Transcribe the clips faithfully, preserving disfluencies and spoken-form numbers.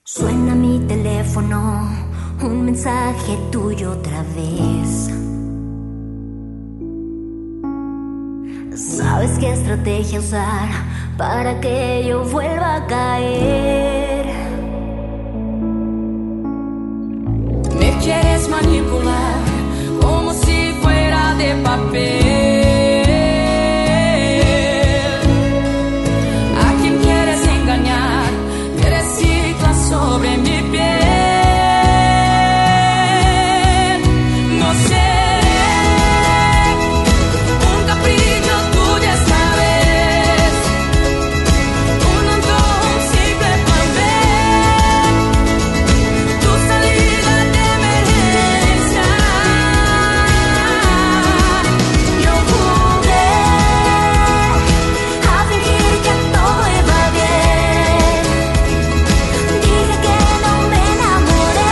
Suena mi teléfono, un mensaje tuyo otra vez. ¿Sabes qué estrategia usar para que yo vuelva a caer? Me quieres manipular como si fuera de papel. ¿A quién quieres engañar? Te reciclas sobre mi piel. No seré un capricho tuyo esta vez, un antojo, un simple plan B, tu salida de emergencia. Yo jugué a fingir que todo iba bien. Dije que no me enamoré.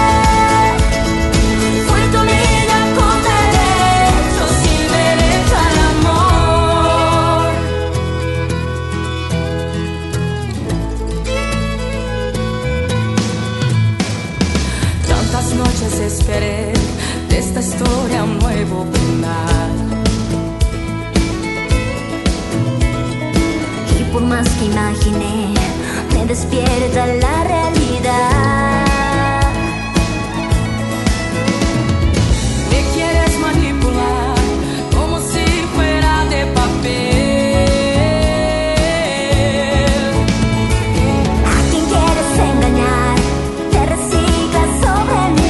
Fui tu amiga con derecho, sin derecho al amor. Tantas noches esperé de esta historia un nuevo final. Y por más que imaginé, me despierta la realidad. Me quieres manipular como si fuera de papel. ¿A quién quieres engañar? Te reciclas sobre mi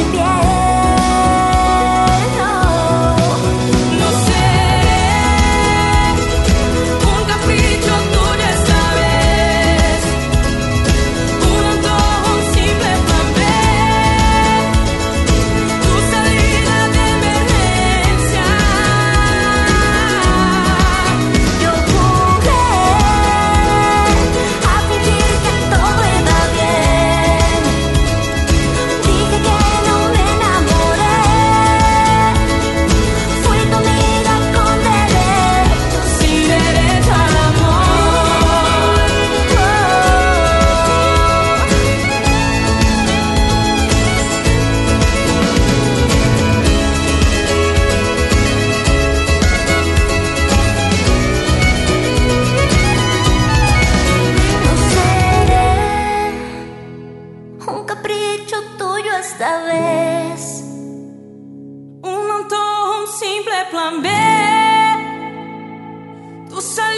piel. No. No seré un capricho tuyo esta vez, un antojo, un simple plan B, tu salida de emergencia. Yo jugué a fingir que todo iba bien. Dije que no me enamoré. Fui tu amiga con derecho, Sin derecho al amor. No seré un capricho tuyo esta vez. Un antojo, un simple plan B, tu salida